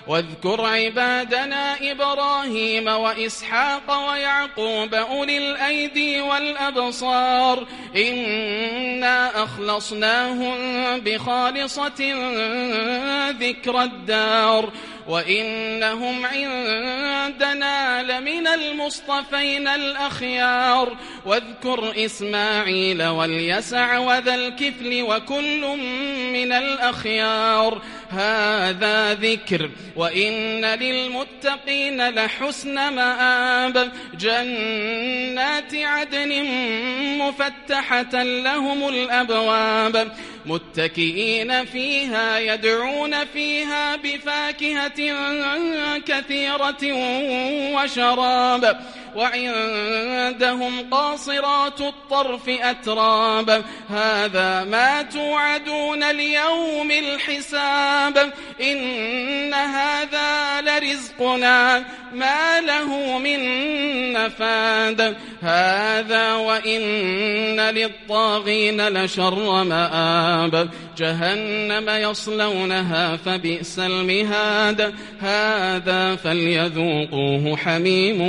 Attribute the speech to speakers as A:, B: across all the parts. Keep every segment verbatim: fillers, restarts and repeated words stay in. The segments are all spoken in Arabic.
A: واذكر عبادنا إبراهيم وإسحاق ويعقوب أولي الأيدي والأبصار إنا أخلصناهم بخالصة ذكر الدار وإنهم عندنا لمن المصطفين الأخيار واذكر إسماعيل واليسع وذا الكفل وكل من الأخيار هذا ذكر وإن للمتقين لحسن مآب جنات عدن مفتحة لهم الأبواب متكئين فيها يدعون فيها بفاكهة كثيرة وشراب وعندهم قاصرات الطرف أتراب هذا ما توعدون ليوم الحساب إن هذا لرزقنا ما له من نفاد هذا وإن للطاغين لشر مآب جهنم يصلونها فبئس المهاد هذا فليذوقوه حميم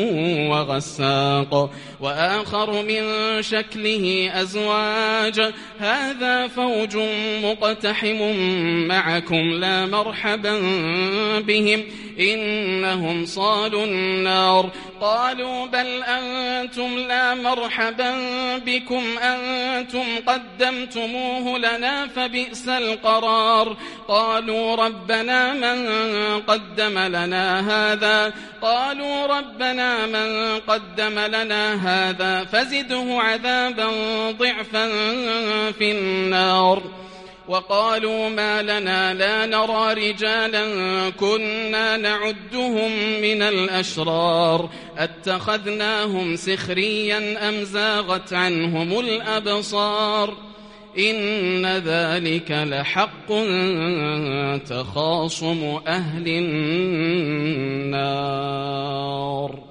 A: وغساق وآخر من شكله أزواج هذا فوج مقتحم معكم لا مرحبا بهم إنهم صالوا النار قالوا بل أنتم لا مرحبا بكم أنتم قدمتموه لنا فبئس القرار قالوا ربنا من قدم لنا هذا قالوا ربنا من قدم لنا هذا فزده عذابا ضعفا في النار وقالوا ما لنا لا نرى رجالا كنا نعدهم من الأشرار اتخذناهم سخريا أم زاغت عنهم الأبصار إن ذلك لحق تخاصم أهل النار